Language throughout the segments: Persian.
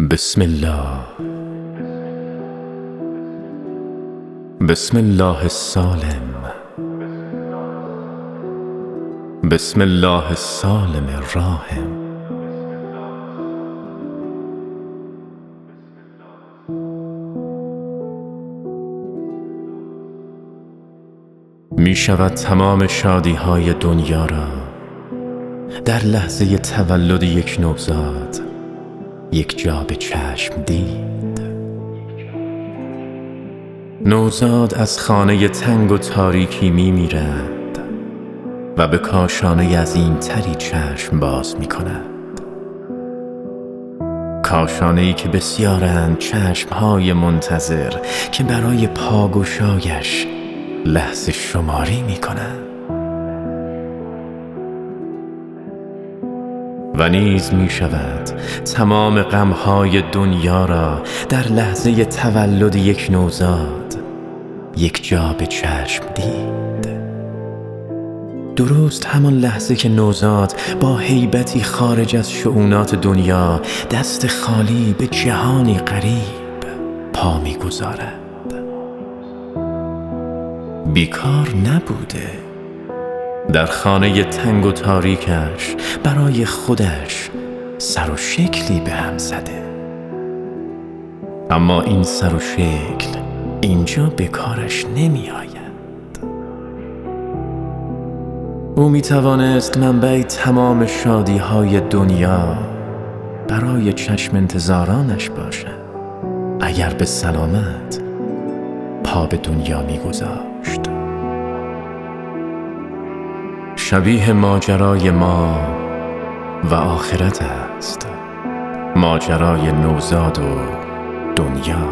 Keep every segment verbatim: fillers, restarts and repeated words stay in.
بسم الله بسم الله السالم بسم الله السالم الراحم. می شود تمام شادی های دنیا را در لحظه تولد یک نوزاد یک جا به چشم دید. نوزاد از خانه تنگ و تاریکی می میرد و به کاشانه عظیم‌تری چشم باز می کند. کاشانه‌ای که بسیارند چشم‌های منتظر که برای پاگشایش لحظه شماری می کنند. و نیز می شود تمام غم‌های دنیا را در لحظه تولد یک نوزاد یک جا به چشم دید. درست همان لحظه که نوزاد با هیبتی خارج از شؤونات دنیا دست خالی به جهانی غریب پا می گذارد. بیکار نبوده. در خانه تنگ و تاریکش برای خودش سر و شکلی به هم زده. اما این سر و شکل اینجا به کارش نمی آید. او می توانست منبع تمام شادی های دنیا برای چشم انتظارانش باشد اگر به سلامت پا به دنیا می گذاشت. شبیه ماجرای ما و آخرت است، ماجرای نوزاد و دنیا.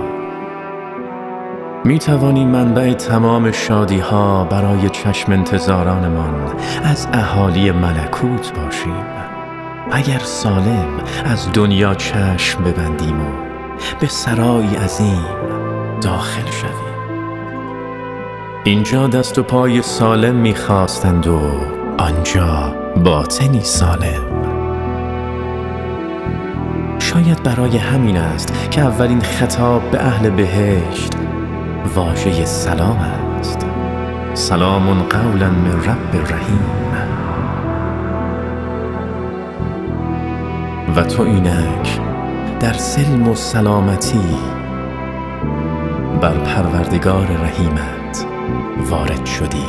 می توانیم منبع تمام شادی ها برای چشم انتظارانمان از اهالی ملکوت باشیم اگر سالم از دنیا چشم ببندیم و به سرایی عظیم داخل شویم. اینجا دست و پای سالم می خواستند و آنجا باطنی سالم. شاید برای همین است که اولین خطاب به اهل بهشت واژه سلام است. سلام قولا من رب رحیم. و تو اینک در سلم و سلامتی بر پروردگار رحیمت وارد شدی.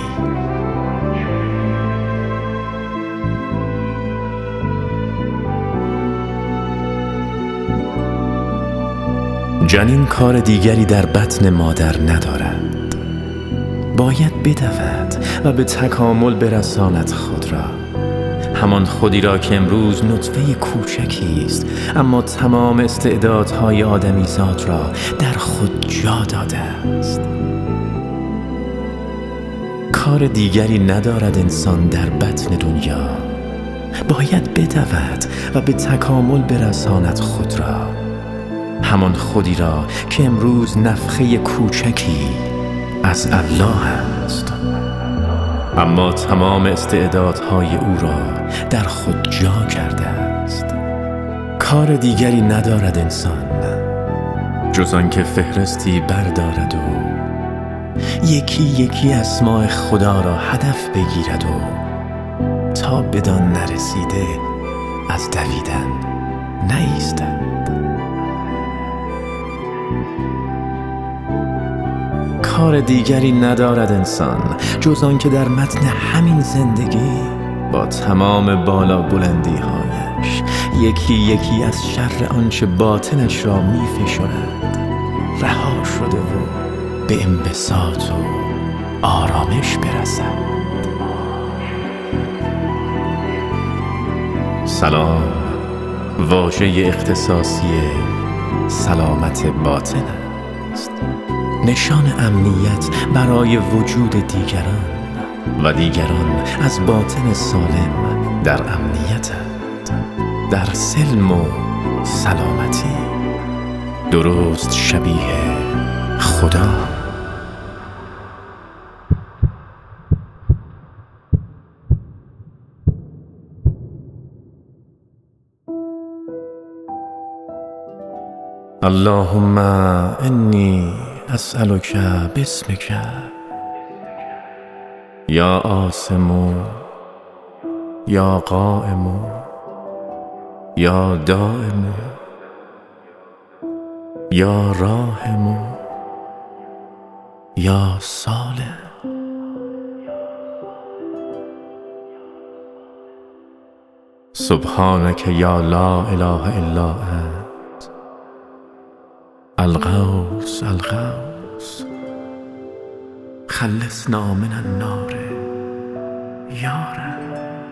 جنین کار دیگری در بطن مادر ندارد. باید بدود و به تکامل برساند خود را، همان خودی را که امروز نطفه کوچکی است اما تمام استعدادهای آدمیزاد را در خود جا داده است. کار دیگری ندارد انسان در بطن دنیا. باید بدود و به تکامل برساند خود را، همان خودی را که امروز نفخه کوچکی از الله است اما تمام استعدادهای او را در خود جا کرده است. کار دیگری ندارد انسان جز آن که فهرستی بردارد و یکی یکی اسماء خدا را هدف بگیرد و تا بدان نرسیده از دویدن نایستد. کار دیگری ندارد انسان جز آن که در متن همین زندگی با تمام بالا بلندی هایش یکی یکی از شر آنچه باطنش را می فشرد رها شده و به انبساط و آرامش برسد. سلام واژه اختصاصی سلامت باطن است، نشان امنیت برای وجود دیگران و دیگران از باطن سالم در امنیتند، در سلم و سلامتی، درست شبیه خدا. اللهم انی اسألک باسمک یا عاصم یا قائم یا دائم یا راحم یا صالح. سبحانك یا لا اله الا انت الغوث الغوث خلصنا من النار یا رب.